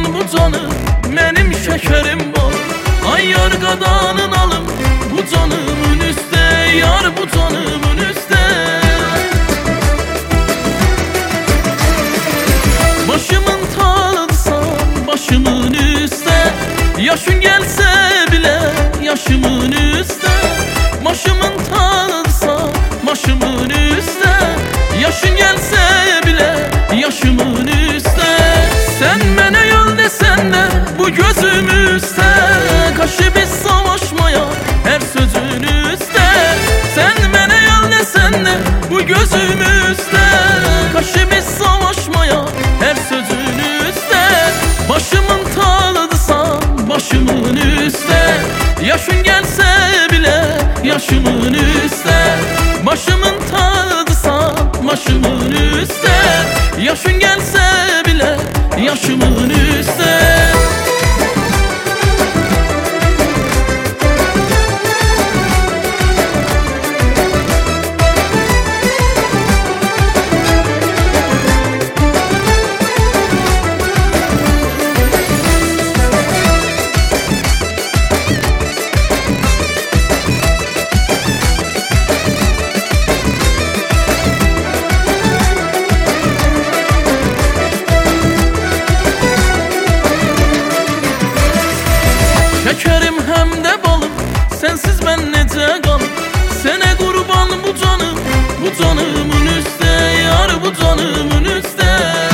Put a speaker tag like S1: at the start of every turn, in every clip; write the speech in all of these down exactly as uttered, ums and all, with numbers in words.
S1: qurban bu canım, mənim şəkərim var. Ay yar qadanın alım, bu canımın üstə, yar bu canımın üstə. Başımın tağısan, başımın üstə, yaşın gəlsə bilə, yaşımın üstə. Başımın tağısan, başımın üstə, yaşın gəlsə bilə, yaşımın üstə. Sen mənə yol desən də bu gözüm üstə, qaşı biz savaşmaya hər sözün üstə. Sen mənə yol desən də bu gözüm üstə, qaşı biz savaşmaya hər sözün üstə. Başımın tağıdısan, başımın üstə, yaşın gəlsə bilə, yaşımın üstə. Başımın tağıdısan, başımın üstə, yaşın gəlsə bilə, yaşımın üstə. Şekerim hem de balım, sensiz ben necə qalım. Sənə qurban bu canım, bu canımın üstə, yar bu canımın üstə.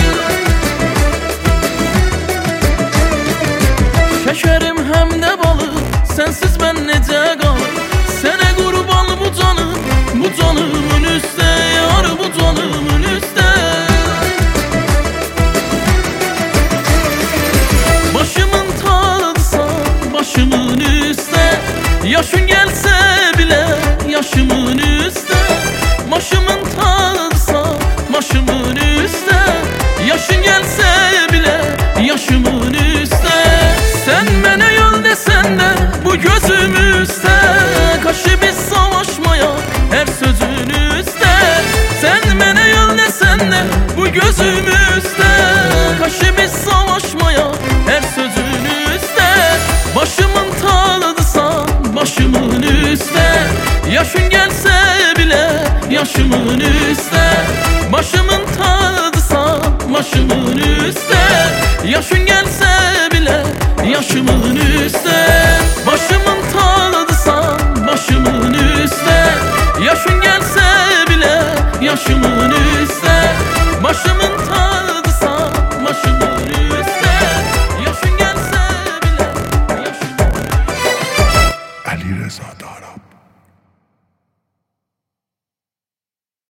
S1: Şekerim hem de balım, sensiz ben necə qalım. Sənə qurban bu canım, bu canımın üstə, yar bu canımın üstə. Başımın başımın üstə, yaşın gəlsə bilə, yaşımın üstə. Başımın tağısan, başımın üstə, yaşın gəlsə bilə, yaşımın üstə. Sen mənə yol desən də bu gözüm üstə, qaşı biz savaşmaya hər sözün üstə. Sen mənə yol desən də bu gözüm üstə, qaşı biz savaşmaya hər sözün üstə. Başımın tağıdısan, başımın üstə, yaşın gəlsə bilə, yaşımın üstə. Başımın tağıdısan, başımın üstə, yaşın gəlsə bilə, yaşımın üstə.